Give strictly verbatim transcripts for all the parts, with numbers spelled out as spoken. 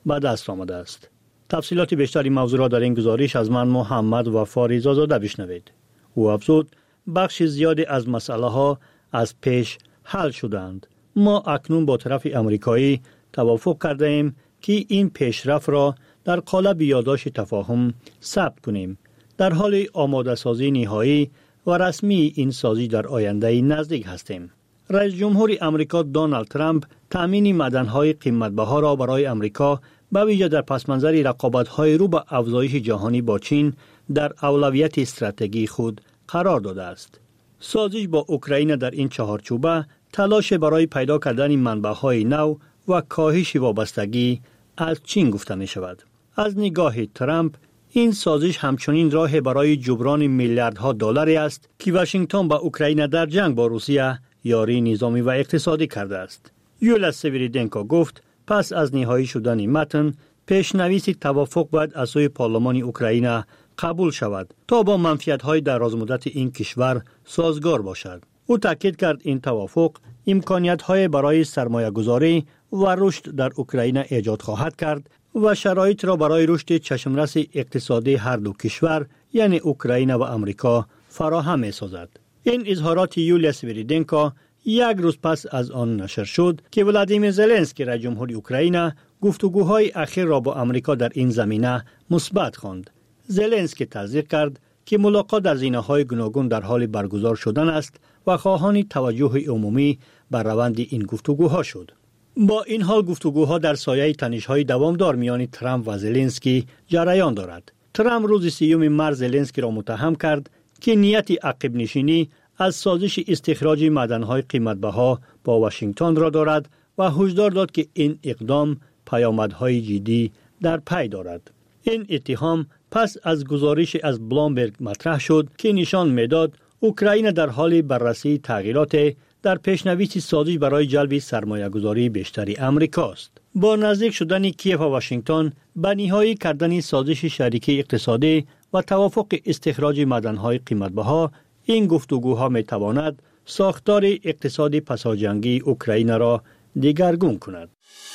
به دست آمده است. تفصیلات بیشتری موضوع را در این گزارش از من محمد وفا رضازاده بشنوید. او افزود بخش زیادی از مسئله ها از پیش حل شدند. ما اکنون با طرف امریکایی توافق کرده ایم که این پیشرفت را در قالب یادداشت تفاهم ثبت کنیم. در حال آماده سازی نهایی و رسمی این سازی در آینده نزدیک هستیم. رئیس جمهور امریکا دونالد ترامپ تامین معدن‌های قیمت‌بها را برای امریکا به ویژه در پس‌منظر رقابت‌های رو به افزایش جهانی با چین در اولویت استراتژی خود قرار داده است. سازش با اوکراین در این چهارچوبه تلاش برای پیدا کردن منبع‌های نو و کاهش وابستگی از چین گفته می شود. از نگاه ترامپ این سازش همچنین راه برای جبران میلیاردها دلاری است که واشنگتن با اوکراین در جنگ با روسیه یاری نظامی و اقتصادی کرده است. یولیا سویریدنکو گفت پس از نهایی شدن متن پیشنویس توافق باید از سوی پارلمان اوکراین قبول شود تا با منفعت‌های درازمدت این کشور سازگار باشد. او تاکید کرد این توافق امکانیت‌های برای سرمایه‌گذاری و رشد در اوکراین ایجاد خواهد کرد و شرایط را برای رشد چشمرس اقتصادی هر دو کشور یعنی اوکراین و امریکا فراهم می‌سازد. این اظهارات یولیا سویریدنکو یک روز پس از آن نشر شد که ولادیمیر زلنسکی رئیس جمهور اوکراین گفتگوهای اخیر را با امریکا در این زمینه مثبت خواند. زلنسکی تصدیق کرد که ملاقات در زمینه‌های گوناگون در حال برگزار شدن است و خواهان توجه عمومی بر روند این گفتگوها شد. با این حال گفتگوها در سایه تنش‌های دوامدار میان ترامپ و زلنسکی جریان دارد. ترامپ روز سیوم مارس زلنسکی را متهم کرد که نیت عقب نشینی از سازش استخراج معدن‌های قیمت‌بها با واشنگتن را دارد و هشدار داد که این اقدام پیامدهای جدی در پی دارد. این اتهام پس از گزارش از بلومبرگ مطرح شد که نشان می‌داد اوکراین در حال بررسی تغییرات در پیشنویس سازش برای جلب سرمایه‌گذاری بیشتری امریکاست. با نزدیک شدن کیف و واشنگتن به نهایی کردن سازش شریکی اقتصادی و توافق استخراج معدن‌های قیمت‌بها، این گفتگوها می‌تواند ساختار اقتصادی پساجنگی اوکراین را دگرگون کند.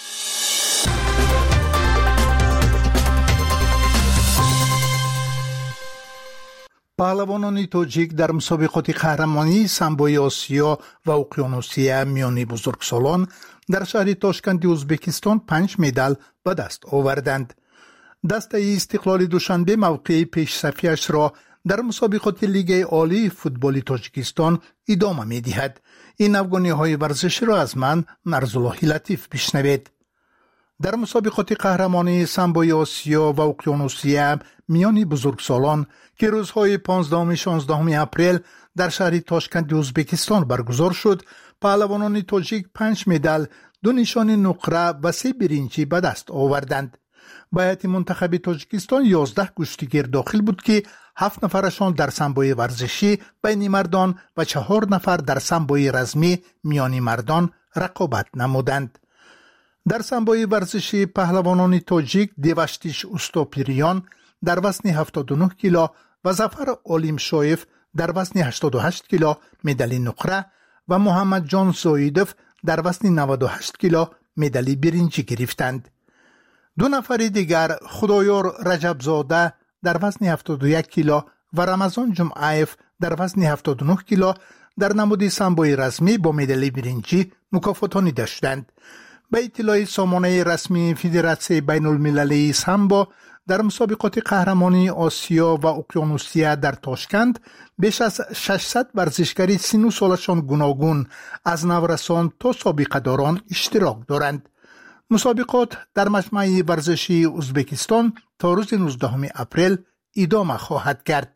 پهلوانان تاجیک در مسابقات قهرمانی سامبوی آسیا و اقیانوسیه میان بزرگسالان در شهر تاشکند ازبکستان پنج مدال به دست آوردند. دسته استقلال دوشنبه موقع پیش صفیش را در مسابقات لیگ عالی فوتبال تاجیکستان ادامه می‌دهد. این افغانی‌های ورزشی را از من نرزالله لطیف بشنوید. در مسابقات قهرمانی سامبوی آسیا و اقیانوسیه میان بزرگسالان که روزهای پانزدهم و شانزدهم اپریل در شهر تاشکند ازبکستان برگزار شد، پهلوانان تاجیک پنج مدال، دو نشان نقره و سه برنجی به دست آوردند. به هیئت منتخب تاجیکستان یازده کشتیگیر داخل بود که هفت نفرشان در سامبوی ورزشی بین مردان و چهار نفر در سامبوی رزمی میان مردان رقابت نمودند. در سامبوی ورزشی پهلوانان تاجیک دیوشتیش اوستاپیریان در وزن هفتاد و نه کیلو و ظفر علیم شایف در وزن هشتاد و هشت کیلو مدال نقره و محمد جان زایدوف در وزن نود و هشت کیلو مدال برنجی گرفتند. دو نفر دیگر خدایار رجبزاده در وزن هفتاد و یک کیلو و رمضان جمعیف در وزن هفتاد و نه کیلو در نماد سامبوی رزمی با مدال برنجی مکافاتانیده شدند. به اطلاع سامانه رسمی فدراسیون بین المللی سامبو، در مسابقات قهرمانی آسیا و اقیانوسیه در تاشکند بیش از ششصد ورزشکار سن سالشان گوناگون از نورسان تا سابقه داران اشتراک دارند. مسابقات در مجمع ورزشی ازبکستان تا روز نوزدهم اپریل ادامه خواهد کرد.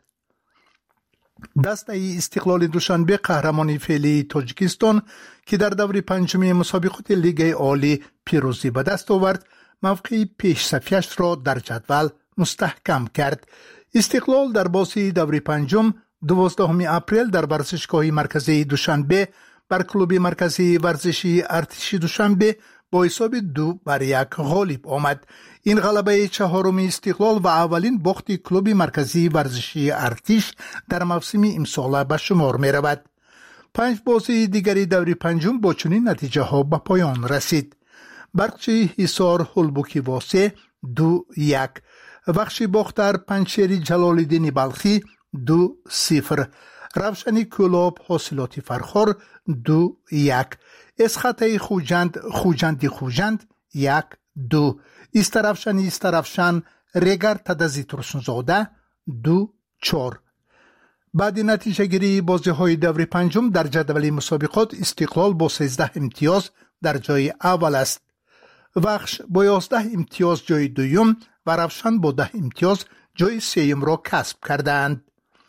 دسته استقلال دوشنبه قهرمانی فعلی تاجیکستان که در دور پنجمی مسابقات لیگ عالی پیروزی به دست آورد، موقع پیش صفیش را در جدول مستحکم کرد. استقلال در بازی دور پنجم دوازدهم اپریل در ورزشگاه مرکزی دوشنبه بر کلوب مرکزی ورزشی ارتش دوشنبه با حساب دو بر یک غالب آمد. این غلبه چهارم استقلال و اولین باخت کلوب مرکزی ورزشی ارتش در موسم امسال به شمار می رود. پنج بازی دیگری دور پنجم با چنین نتیجه ها به پایان رسید. برقچی حصار هلبوکی واسه دو یک. بخش باختر پنچری جلال الدین بلخی دو صفر. روشنی کلاب حاصلاتی فرخور دو یک. اسخطه خوجند خوجندی خوجند یک دو. استرفشنی استرفشن رگر تدزی ترسنزاده دو چار. بعد نتیجه گیری بازی های دور پنجم در جدول مسابقات استقلال با سیزده امتیاز در جای اول است. وخش با یازده امتیاز جای دوم و روشن با ده امتیاز جای سیم را کسب کردند.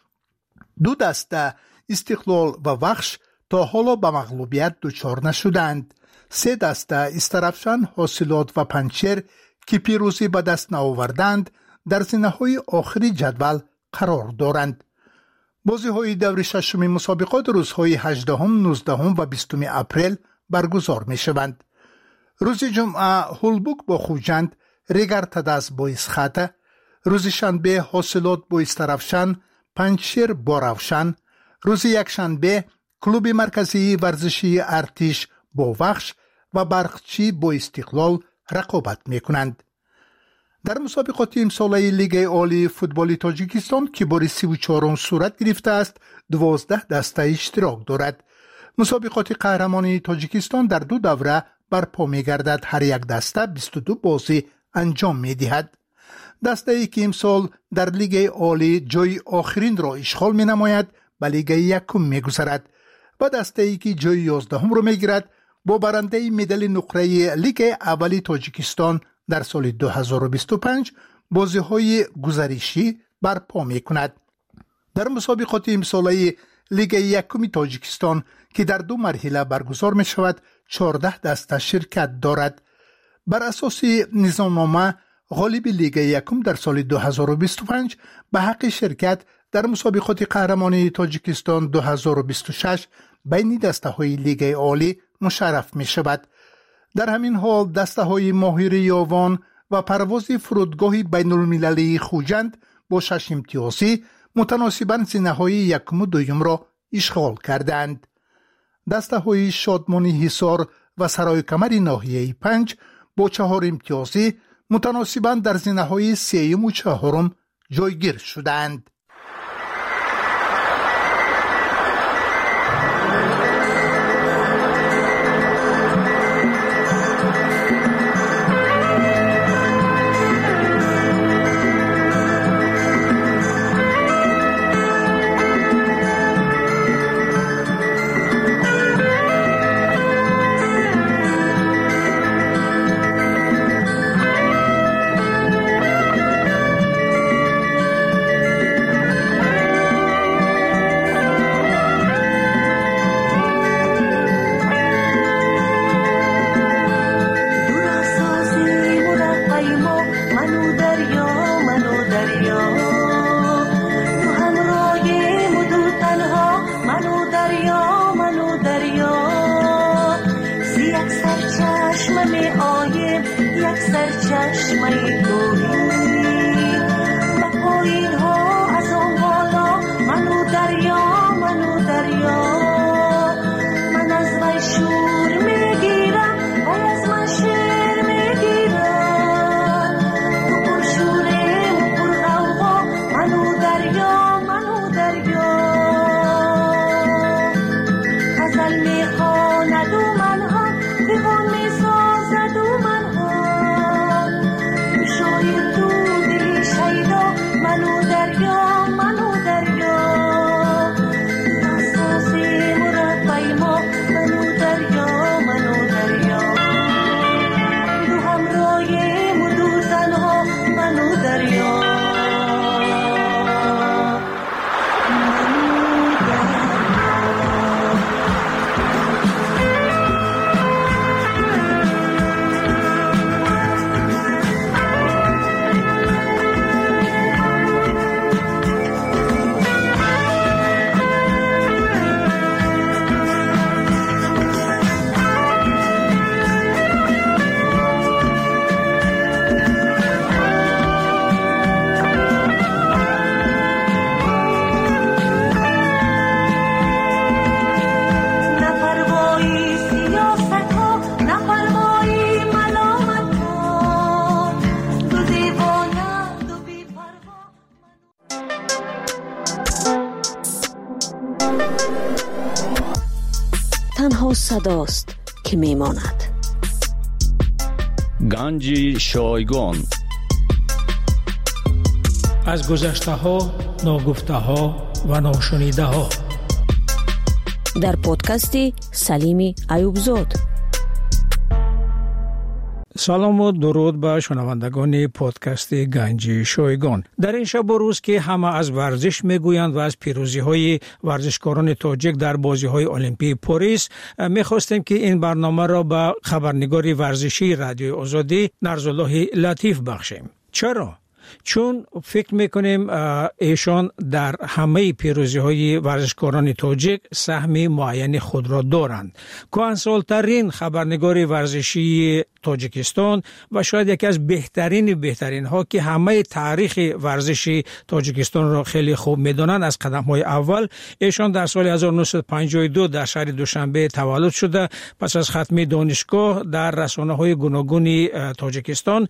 دو دسته استقلال و وخش تا حالا به مغلوبیت دچار نشدند. سه دسته استرفشن، حاصلات و پنچر که پیروزی به دست نآوردند در زینه‌های آخری جدول قرار دارند. بازی های دور ششم مسابقات روزهای هجدهم، نوزدهم و بیستم اپریل برگزار می شوند. روز جمعه هلبوک با خوجند، رگر تدز با اسخطه، روز شنبه حاصلات با استرفشن، پنچر با روشن، روز یکشنبه کلوب مرکزی ورزشی ارتش با وخش و برقچی با استقلال رقابت می کنند. در مسابقات امساله لیگ عالی فوتبال تاجیکستان که بار سی و چهارم صورت گرفته است، دوازده دسته اشتراک دارد. مسابقات قهرمانی تاجیکستان در دو دوره برپا می گردد. هر یک دسته بیست و دو بازی انجام می دهد. دسته ای که امسال در لیگ عالی جای آخرین را اشغال می نماید به لیگ یکم می گذرد و دسته ای که جای یازدهم را می گیرد با برنده مدال نقره لیگ اولی تاجیکستان در سال دو هزار و بیست و پنج بازی های گزارشی برپا می کند. در مسابقات امساله لیگ یکم تاجیکستان که در دو مرحله برگزار می شود چهارده دسته شرکت دارد. بر اساس نظامنامه غالب لیگ یکم در سال دو هزار و بیست و پنج به حق شرکت در مسابقات قهرمانی تاجیکستان دو هزار و بیست و شش بین دسته های لیگ عالی مشرف می شود. در همین حال دسته های ماهر یاوان و پرواز فرودگاه بین المللی خوجند با شش امتیازی متناسباً زینه های یکم و دویم را اشغال کردند. دسته های شادمانی حصار و سرای کمر ناحیه پنج با چهار امتیازی متناسباً در زینه های سیم و چهارم جایگیر شدند. منو صداست که میماند. گنج شایگان. از گذشته ها، ناگفته ها و ناشنیده ها در پادکست سلیمی ایوبزاد. سلام و درود به شنوندگان پادکست گنج شایگان. در این شب و روز که همه از ورزش میگویند و از پیروزی های ورزشکاران تاجیک در بازی های المپیک پاریس، میخواستیم که این برنامه را به خبرنگار ورزشی رادیوی آزادی نرزالله لطیف بخشیم. چرا؟ چون فکر میکنیم ایشان در همه پیروزی های ورزشکاران تاجیک سهم معین خود را دارند. کهنسال‌ترین خبرنگار ورزشی تاجیکستان و شاید یکی از بهترین بهترین ها که همه تاریخ ورزشی تاجیکستان را خیلی خوب میدانند، از قدم های اول ایشان در سال هزار و نهصد و پنجاه و دو در شهر دوشنبه تولد شده. پس از ختم دانشگاه در رسانه های گوناگون تاجیکستان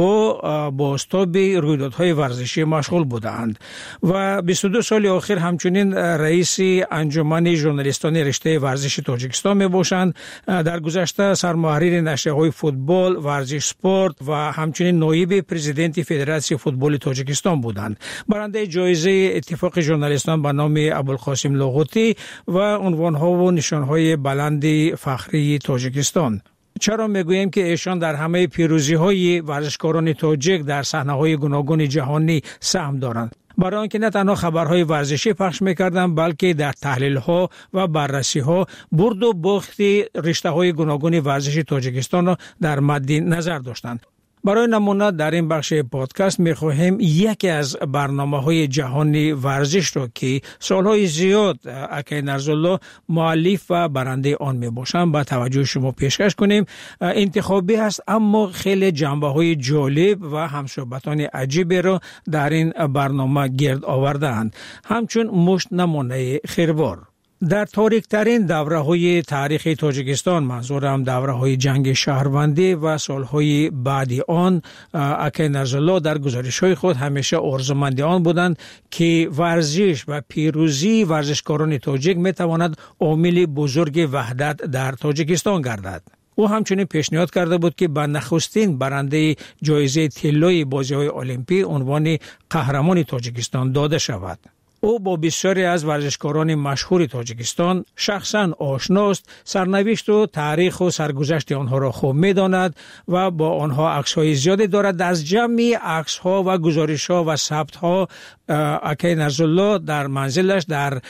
با بازتاب رویدادهای ورزشی مشغول بودند و بیست و دو سال آخر همچنین رئیس انجمن ژورنالیستان رشته ورزش تاجیکستان می باشند. در گذشته سرمحریر نشریه های فوتبال، ورزش، سپورت و همچنین نایب پرزیدنت فدراسیون فوتبال تاجیکستان بودند. برنده جایزه اتفاق ژورنالیستان به نام ابوالقاسم لاغوتی و عنوانها و نشانهای بلند فخری تاجیکستان. چرا میگوییم که ایشان در همه پیروزی های ورزشکاران تاجیک در صحنه های گوناگون جهانی سهم دارند؟ برای آنکه نه تنها خبرهای ورزشی پخش میکردند، بلکه در تحلیل ها و بررسی ها برد و باخت رشته های گوناگون ورزشی تاجیکستان را در مد نظر داشتند. برای نمونه در این بخش پادکست میخواهیم یکی از برنامه‌های جهانی ورزش را که سالهای زیاد اکای نرزالله مؤلف و برنده آن میباشند به توجه شما پیشکش کنیم. انتخابی است اما خیلی جنبه‌های جالب و همصحبتان عجیبی را در این برنامه گرد آورده‌اند، همچون مشت نمونه خیروار. در تاریک ترین دوره های تاریخ تاجیکستان، منظورم دوره های جنگ شهروندی و سالهای بعدی آن، اکای نرزالله در گزارش های خود همیشه آرزومند آن بودند که ورزش و پیروزی ورزشکاران تاجیک می تواند عامل بزرگ وحدت در تاجیکستان گردد. او همچنین پیشنهاد کرده بود که به نخستین برنده جایزه طلای بازی های المپیک عنوان قهرمان تاجیکستان داده شود. او با بسیاری از ورزشکاران مشهور تاجیکستان شخصا آشناست، سرنوشت و تاریخ و سرگذشت آنها را خوب می‌داند و با آنها عکس‌های زیادی دارد. از جمع عکس‌ها و گزارش‌ها و ثبت‌ها اکای نرزالله در منزلش در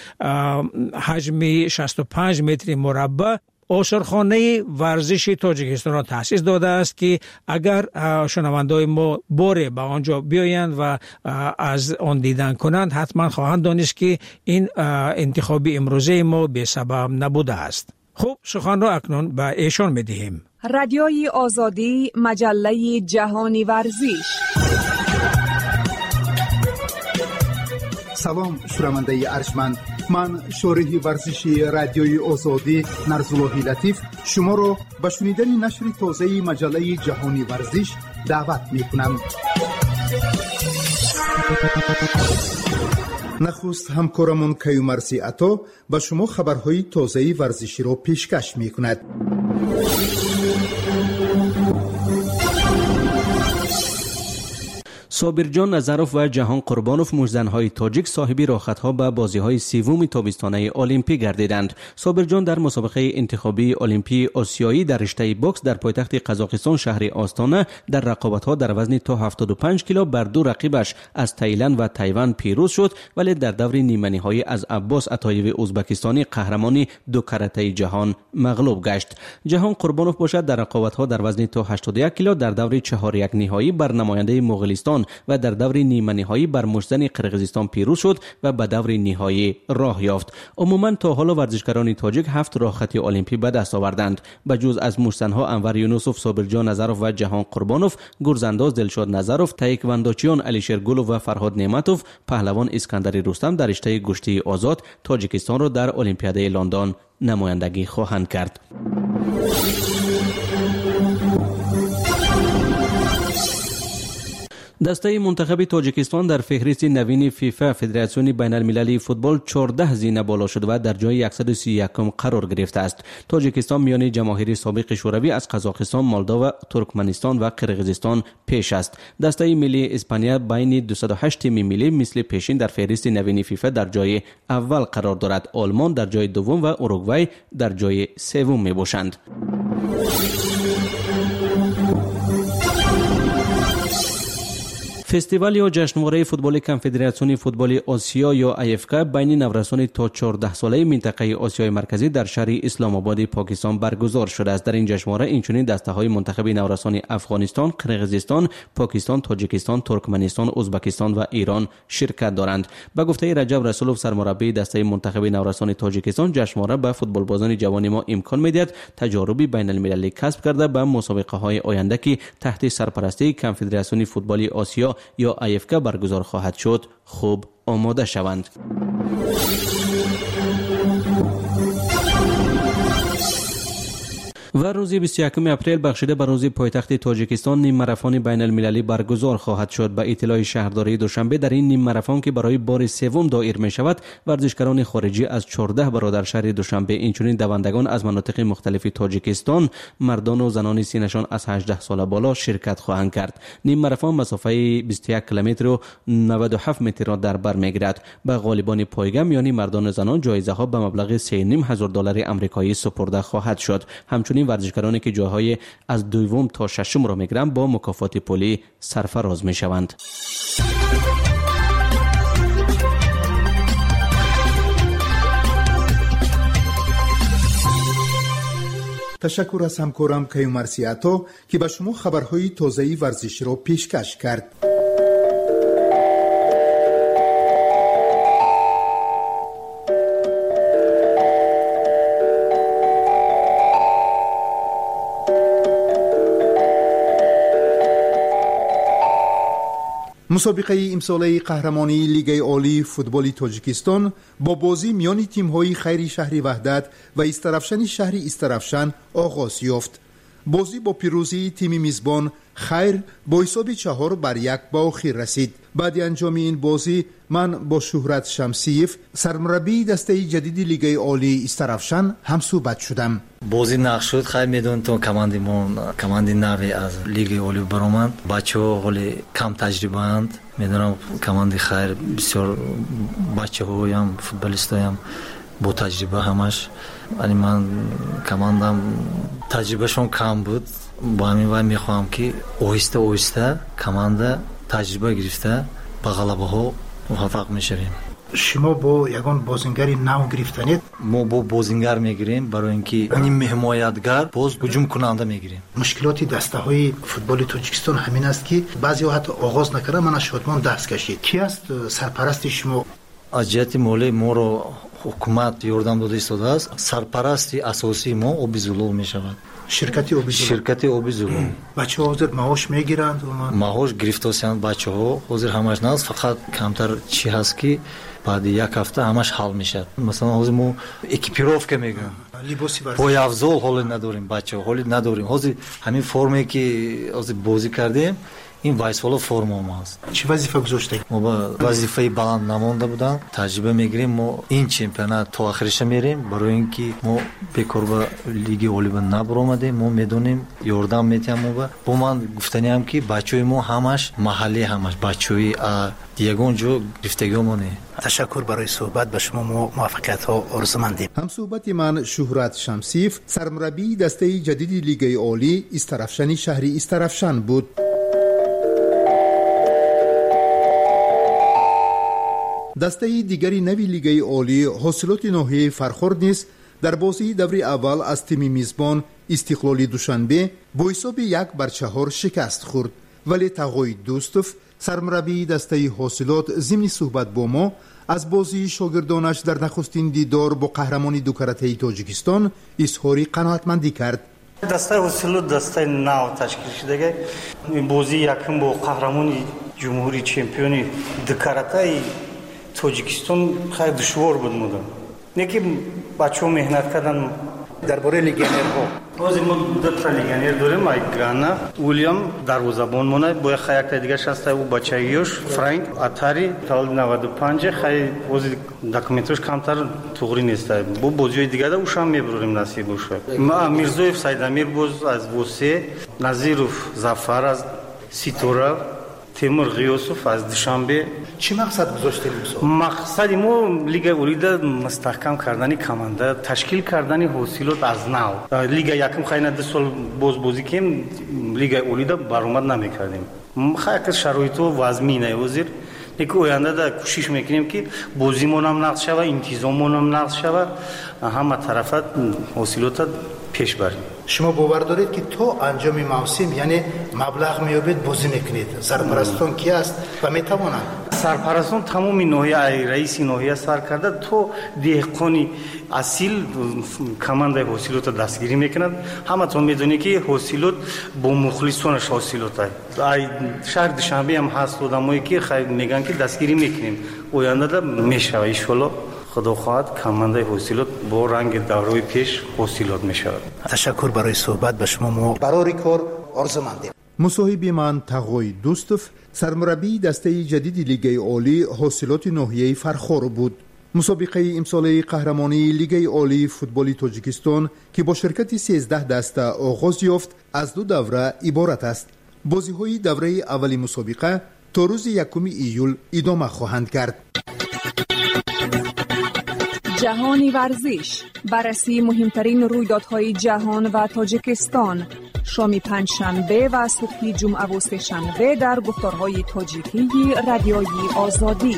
حجم شصت و پنج متر مربع آثارخانه ورزش تاجیکستان را تأسیس داده است که اگر شنوندای ما باره به آنجا بیایند و از آن دیدن کنند حتما خواهند دانست که این انتخاب امروزه ما به سبب نبوده است. خب سخن را اکنون به ایشان می‌دهیم. رادیوی آزادی، مجله جهانی ورزش. سلام شنونده ارجمند، من شارح ورزشی رادیوی آزادی نرزالله لطیف شما را به شنیدن نشر تازه مجله جهانی ورزش دعوت می‌کنم. نخست همکارمون کیومرسی عطا به شما خبرهای تازه ورزشی را پیشکش می‌کند. صابرجان نظروف و جهان قربانوف مجزن‌های تاجیک صاحبی راحت‌ها به بازی‌های سوم تابستانه المپیک گردیدند. صابرجان در مسابقه انتخابی المپیک آسیایی در رشته بوکس در پایتخت قزاقستان شهر آستانه در رقابت‌ها در وزن تا هفتاد و پنج کیلو بر دو رقیبش از تایلند و تایوان پیروز شد، ولی در دور نیمه‌نهایی از عباس عطایوی ازبکستانی قهرمانی دو کرته جهان مغلوب گشت. جهان قربانوف باشد در رقابت‌ها در وزن تا هشتاد و یک کیلو در دور چهار یک نهایی بر نماینده مغولستان و در دور نیمه نهایی بر مشتزن قرقیزستان پیروز شد و به دور نهایی راه یافت. عموما تا حالا ورزشکاران تاجیک هفت راحتی المپیک به دست آوردند. به جز از مشتزن‌ها انور یونسوف، صابرجان نظروف و جهان قربانوف، گرزانداز دلشاد نظروف، تایکواندوچیان علیشیر گلوف و فرهاد نعمتوف، پهلوان اسکندر رستم در رشته گشتی آزاد تاجیکستان را در المپیاد لندن نمایندگی خواهند کرد. دسته منتخب تاجیکستان در فهرست نوین فیفا فدراسیون بین المللی فوتبال چهارده زینه بالا شده و در جای صد و سی و یک قرار گرفته است. تاجیکستان میان جماهیر سابق شوروی از قزاقستان، مولداوا، ترکمنستان و قرقیزستان پیش است. دسته ملی اسپانیا بین دویست و هشت تیم ملی مثل پیشین در فهرست نوین فیفا در جای اول قرار دارد. آلمان در جای دوم و اوروگوئه در جای سوم می باشند. فستیوال یا جشنواره فوتبال کنفدراسیون فوتبال آسیا یا ای اف کی بین نوسان تا چهارده ساله منطقه آسیای مرکزی در شهر اسلام آباد پاکستان برگزار شده است. در این جشنواره اینچنین دسته‌های منتخب نورسان افغانستان، قرقیزستان، پاکستان، تاجیکستان، ترکمنستان، ازبکستان و ایران شرکت دارند. به گفته رجب رسولوف سرمربی دسته منتخب نورسان تاجیکستان، جشنواره به فوتبالبازان جوان ما امکان می‌دهد تجاربی بین المللی کسب کرده به مسابقه‌های آینده که تحت سرپرستی کنفدراسیون فوتبال آسیا یا ای اف کی برگزار خواهد شد خوب آماده شوند. و روز بیست و یکم اپریل بخشیده به روز پایتخت تاجیکستان نیم ماراتون بین المللی برگزار خواهد شد. به اطلاع شهرداری دوشنبه در این نیم ماراتون که برای بار سوم دایر می شود، ورزشکاران خارجی از چهارده برادر شهر دوشنبه اینچنین دوندگان از مناطق مختلف تاجیکستان، مردان و زنان سینشان از هجده سال بالا شرکت خواهند کرد. نیم ماراتون مسافت بیست و یک کیلومتر و نود و هفت متر را در بر میگیرد. به غالبان پایگام یعنی مردان و زنان جایزه ها به مبلغ سه و نیم هزار دلار آمریکایی سپرده خواهد شد. همچنین ورزشکارانی که جاهای از دوم تا ششم را میگیرند با مکافات پولی سرفراز میشوند. تشکر از همکارم کیومرث عطا که به شما خبرهای تازه ورزشی را پیشکش کرد. مسابقه امساله قهرمانی لیگ عالی فوتبال تاجیکستان با بازی میان تیم‌های خیر شهر وحدت و استرافشن شهر استرافشن آغاز یافت. بازی با پیروزی تیم میزبان خیر با حساب چهار بر یک به آخر رسید. بعد انجام این بازی من با شهرت شمسیف سرمربی دسته جدید لیگ عالی استرافشن هم صحبت شدم. بازی نقش شد. خیلی میدونید تو کماندیمون کماندی نوی از لیگ عالی برآمد. بچه‌ها خیلی کم تجربه اند. میدونم کماندی خیر بسیار بچه‌ها هم فوتبالیست‌ها هم با تجربه همش. ولی من کماندم تجربهشون کم بود. با همین وای میخوام که آهسته آهسته کمانده تجربه گرفته به غلبه ها موفق میشویم. شما با یگان بازیگر نو گرفتنید؟ ما با بازیگر میگیریم برای اینکه این حمایتگر باز هجوم کننده میگیریم. مشکلاتی دسته های فوتبال تاجیکستان همین است که بعضی ها حتی آغاز نکرده من از شادمان دست کشید. کی است سرپرست شما؟ از جهت مالی ما رو حکومت یاردم داده ایستاده است. سرپرستی اساسی ما آبیزولو میشود. شرکتی آبیزولو. شرکتی آبیزولو. بچه‌ها حاضر معاش میگیرند؟ معاش گرفتاسیان بچه‌ها حاضر همش نه، فقط کمتر چی هست که بعد یک هفته همش حل میشه. مثلا حاضر ما اکیپیروفکا میگیم، لباسی بر پای افزال حالی نداریم، بچه‌ها حالی نداریم. حاضر همین فرمی که حاضر بازی کردیم این وایسوالا فرم ما است. چه وظیفه گذاشتید؟ ما با وظیفه بلند نمونده بودن. تجربه میگیریم. ما این چمپیونات تا آخرش میریم برای اینکه ما بیکار به لیگ عالی نبرآمدیم. ما میدونیم یاردم میتیم. ما با من گفتنی هم که بچهای ما همش محلی همش بچهای دیگون جو گفتگیمونه. تشکر برای صحبت. به شما موفقیت ها آرزومندیم. هم صحبت من شهرت شمسیف سرمربی دسته جدید لیگ عالی استرافشن شهری استرافشن بود. دسته دیگری نوی لیگ عالی حاصلات ناحیه فرخورد نیز در بازی دوره اول از تیم میزبان استقلال دوشنبه با حساب یک بر چهار شکست خورد. ولی تقای دوستوف سرمربی دسته حاصلات ضمن صحبت با ما از بازی شاگردانش در نخستین دیدار با قهرمانی دو کرته تاجیکستان اظهار قناعتمندی کرد. دسته حاصلات دسته نو تشکیل شده. این بازی یکم با قهرمانی جمهوری چمپیونی دو کرته تاجیکستان خیلی دشوار بود. مودم نکی بچه‌ها مهنت کردن درباره لگنرها باز ما دو تا لگنر داریم، ایگرانا ویلیام دروازه‌بان مونه با خیلی تا دیگه شسته و بچه‌یوش فرانک اتاری تا نود و پنج خیلی باز دکومنتش کمتر توغری نیست. با بازی دیگه دا وشام میبریم نصیب وشه. ما میرزویف سیدامیر باز از وسه، نظیروف زفر از سیتورا، تیمور غیوسوف از دوشنبه. چی مقصد گذاشتید مسابقه؟ مقصد ما لیگ اولیده مستحکم کردن کمانده، تشکیل کردن حاصلات از نو. لیگ یکم خیلی دو سال باز بازی کردیم، لیگ اولیده برآمد نمیکردیم. خیلی شرایط و وضعی وزیر یک آینده دا کوشش میکنیم که بازیمون هم نقض شود، انتظاممون هم نقض شود، همه طرفت حاصلات پیش بریم. شما باور دارید که تو انجام موسم یعنی مبلغ میابید بازی میکنید؟ سرپرستان کی است و میتوانند؟ سرپرستان تمام ناحیه رئیس ناحیه سر کرده، تو دهقانی اصیل کمانده حاصلات دستگیری میکنند. همه تو میدونی که حاصلات با مخلصانش حاصلات ای شهر دوشنبه هم هست آدمایی که خیلی میگن که دستگیری میکنیم، آینده میشه ان شاء الله. خدا خواهد کمانده حاصلات با رنگ دوره‌ی پیش حاصلات میشود. تشکر برای صحبت به شما. ما برای کار آرزومندیم. مصاحبه من تقوی دوستوف، سرمربی دسته جدید لیگ عالی حاصلات ناحیه فرخار بود. مسابقه امساله قهرمانی لیگ عالی فوتبال تاجیکستان که با شرکت سیزده دسته آغاز یافت از دو دوره عبارت است. بازی‌های دوره اولی مسابقه تا روز یکم ایول ادامه خواهند کرد. جهانی ورزش، بررسی مهمترین رویدادهای جهان و تاجیکستان، شام پنجشنبه و صبح جمعه و سه‌شنبه در گفتارهای تاجیکی رادیویی آزادی.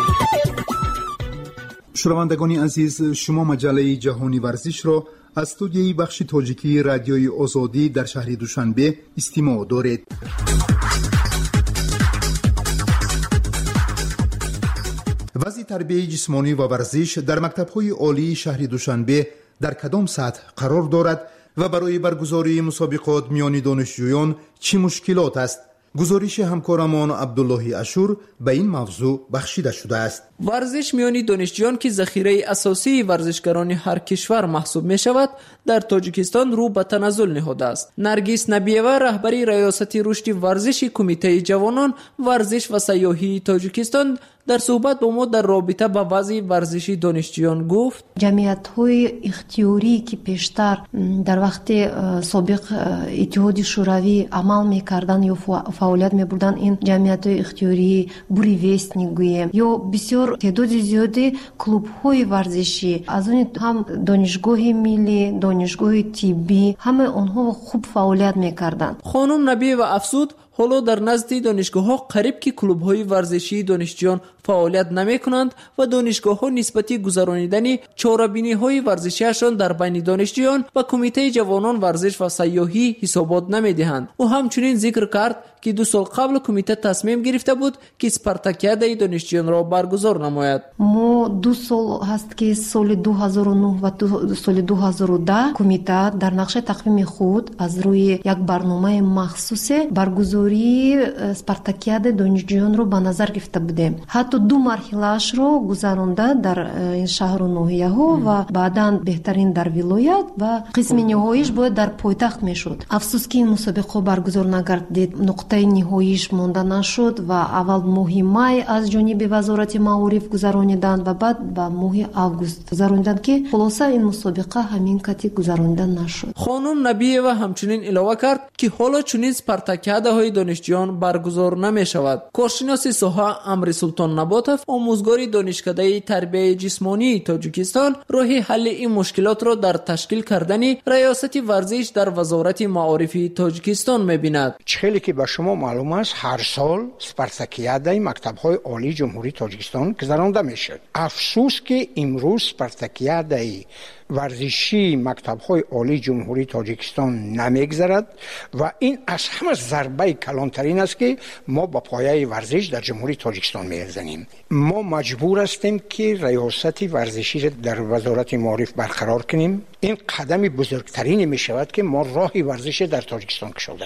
شنوندگان عزیز، شما مجله جهانی ورزش را از استودیوی بخش تاجیکی رادیویی آزادی در شهر دوشنبه استماع دارید. وضع تربیت جسمانی و ورزش در مکتب‌های عالی شهر دوشنبه در کدام سطح قرار دارد و برای برگزاری مسابقات میان دانشجویان چه مشکلات است؟ گزارش همکارمان عبدالله اشور به این موضوع بخشیده شده است. ورزش میان دانشجویان که ذخیره اساسی ورزشکاران هر کشور محسوب می شود، در تاجیکستان رو به تنزل نهاده است. نرگس نبیوه، رهبری ریاست رشد ورزش کمیته جوانان ورزش و سیاحی تاجیکستان، در صحبت با ما در رابطه با وضع ورزشی دانشجویان گفت: جمعیت‌های اختیاری که پیشتر در وقت سابق اتحاد شوروی عمل می‌کردند یا فعالیت می‌بردند، این جمعیت‌های اختیاری بوریویست می‌گوییم یا بسیار تعداد زیادی کلوب‌های ورزشی، از اون هم دانشگاه ملی، دانشگاه طبی، همه آنها خوب فعالیت می‌کردند. خانم نبی و افزود حالا در نزد دانشگاه‌ها قریب که کلوب‌های ورزشی دانشجویان فعالیت نمی‌کنند و دانشگاه‌ها نسبتی گذرانیدن چاره‌بینی‌های ورزشیشان در بین دانشجویان و کمیته جوانان ورزش و سیاحی حسابات نمی‌دهند. او همچنین ذکر کرد که دو سال قبل کمیته تصمیم گرفته بود که اسپارتاکیاده دانشجویان را برگزار نماید. ما دو سال هست که سال دو هزار و نه و سال دو هزار و ده کمیته در نقشه تقویم خود از روی یک برنامه مخصوص برگزاری اسپارتاکیاده دانشجویان را به نظر گرفته بودیم. حتی دو مرحله‌اش را گذرانده در این شهر و ناحیه‌ها و بعداً بهترین در ولایت و قسم نهاییش باید در پایتخت میشد. افسوس که این مسابقه برگزار نگردید. نقطه نهاییش مانده نشد و اول ماه مای از جانب وزارت معارف گذراندند و بعد به ماه آگوست گذراندند که خلاصه این مسابقه همین کتی گذرانده نشد. خانم نبیه و همچنین علاوه کرد که حالا چنین اسپارتاکیاده های دانشجویان برگزار نمی شود. کارشناس ساحه امر سلطان نباتف، آموزگار دانشکده تربیت جسمانی تاجیکستان، راه حل این مشکلات را در تشکیل کردن ریاست ورزش در وزارت معارف تاجیکستان می‌بیند. خیلی که به شما معلوم است هر سال اسپارتاکیاده مکتب‌های عالی جمهوری تاجیکستان گذرانده میشه. افسوس که امروز اسپارتاکیاده ورزشی مکتب‌های عالی جمهوری تاجیکستان نمیگذرد و این از همه ضربه کلانترین است که ما با پایه ورزش در جمهوری تاجیکستان میزنیم. ما مجبور هستیم که ریاست ورزشی را در وزارت معارف برقرار کنیم. این قدم بزرگترین می شود که ما راه ورزش در تاجیکستان کشاده کنیم.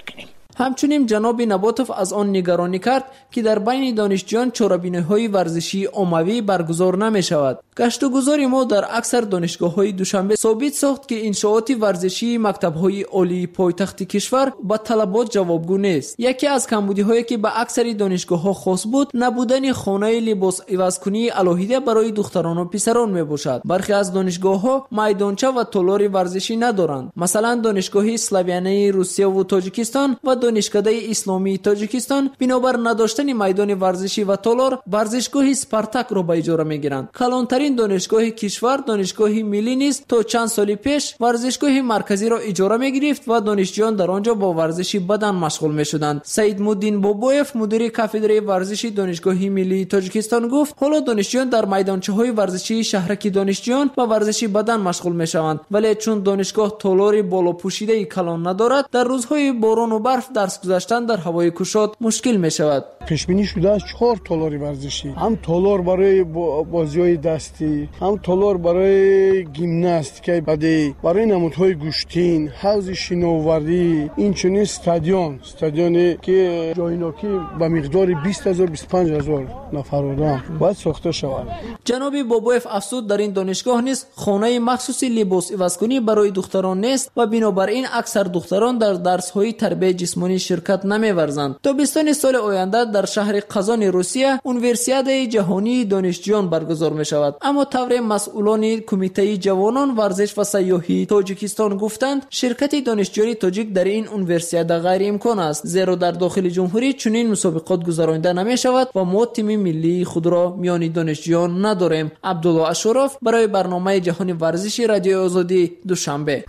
همچنین جناب نباتوف از آن نگرانی کرد که در بین دانشجویان چهاربینی‌های ورزشی عمومی برگزار نمی‌شود. گشت و گذار ما در اکثر دانشگاه‌های دوشنبه ثابت ساخت که انشاءات ورزشی مکتب‌های عالی پایتخت کشور با طلبات جوابگو نیست. یکی از کمبودی‌هایی که به اکثر دانشگاه‌ها خاص بود نبودن خانه لباس عوض‌کنی الهیده برای دختران و پسران میباشد. برخی از دانشگاه‌ها میدانچه و تالار ورزشی ندارند. مثلا دانشگاه اسلاویانه روسیه و تاجیکستان و دانشکده اسلامی تاجیکستان بنابر نداشتن میدان ورزشی و تالار ورزشگاه اسپارتاک را به اجاره میگیرند. کلانترین دانشگاه کشور دانشگاه ملی نیز تا چند سال پیش ورزشگاه مرکزی را اجاره میگرفت و دانشجویان در آنجا با ورزش بدن مشغول میشدند. سید مودین بابویف مدیر کافدره ورزشی دانشگاه ملی تاجیکستان گفت حالا دانشجویان در میدانچه‌های ورزشی شهرک دانشجویان و ورزشی بدن مشغول میشوند، ولی چون دانشگاه تالار بالا پوشیده کلان ندارد در روزهای باران و برف درس گذاشتن در هوای گشاد مشکل میشود. پیش بینی شده است چهار تالار ورزشی، هم تالار برای بازی‌های دستی، هم تالار برای گیمناستیک بدی، برای نمودهای گوشتین، حوض شناوری، این چنین استادیوم استادیومی که جاییناکی به مقدار بیست هزار بیست و پنج هزار نفر آدم باید ساخته شود. جناب بابویف افزود در این دانشگاه نیز خانه مخصوصی لباس عوض‌کنی برای دختران نیست و بنابراین اکثر دختران در درس‌های تربیت جسمانی شرکت نمی‌ورزند. تابستان سال آینده در شهر قزان روسیه اونیورسیاد جهانی دانشجویان برگزار می‌شود، اما طور مسئولان کمیته جوانان ورزش و سیاحی تاجیکستان گفتند شرکت دانشجویان تاجیک در این اونیورسیاد غیر امکان است، زیرا در داخل جمهوری چنین مسابقات گذرانده نمی‌شود و ما تیم ملی خود را میان دانشجویان نداریم. عبدالله اشرف برای برنامه جهانی ورزشی رادیو آزادی دوشنبه.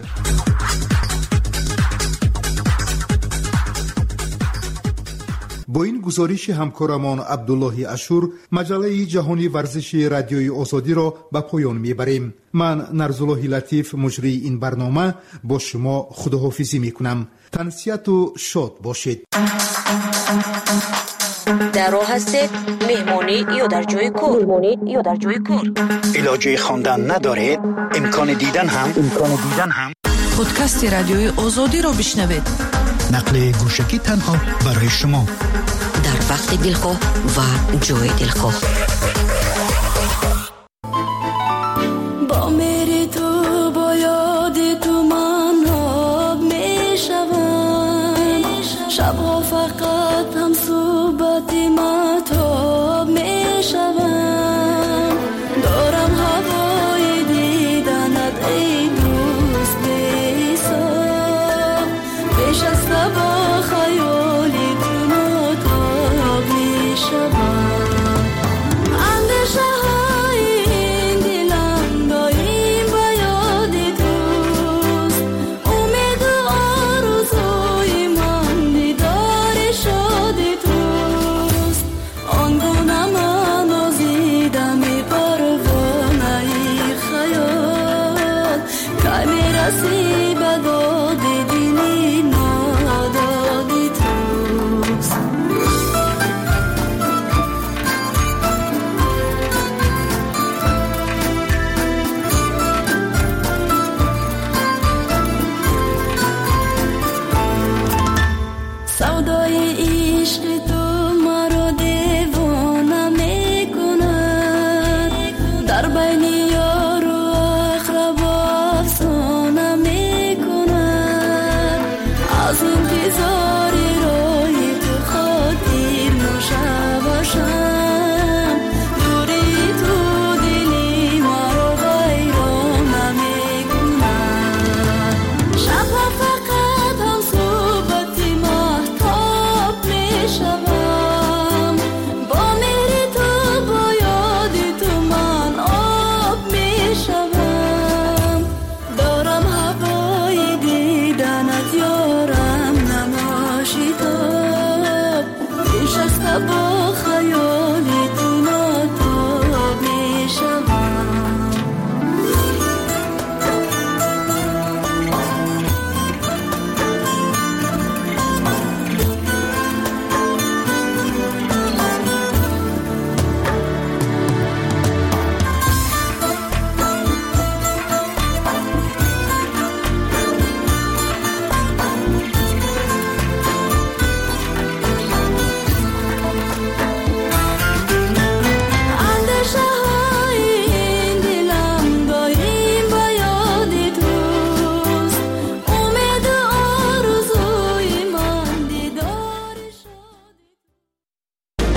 با این گزارش همکارمان عبدالله اشور مجله جهانی ورزشی رادیوی آزادی را به پایان میبریم. من نرزالله لطیف مجری این برنامه با شما خداحافظی میکنم. تنسیت و شاد باشید. در راه هستید مهمانی یا در جای کار مهمانی یا در جای کار علاجه خواندن ندارید امکان دیدن هم امکان دیدن هم پادکست رادیوی آزادی را بشنوید. نقل گوشکی تنها برای شما در وقت دلخواه و جای دلخواه. با میری تو با یاد تو من آب میشوم، شبها فقط هم صحبت مهتاب میشوم، دارم هوای دیدنت ای دوست بی‌حساب، پیش از با خیالی تو متاب میشوم، اندیشه های این دلم دایم به یاد توست، امید و آرزوی من دیدار شاد توست، آنگونه من آزیدم پروانه خیال، که میرسی به داد دلی نادادی توست. سودای عشق تو مرا دیوانه میکند، در بین یار و اقربا افسانه میکند، از انتظار روی تو خاطر نشواشم، دوری تو دلی مرا ویرانه میکند، شبها فقط هم صحبت مهتاب میشوم، با میری تو با یاد تو من آب میشوم، دارم هوای دیدنت یارم نماشی تو، پیش از با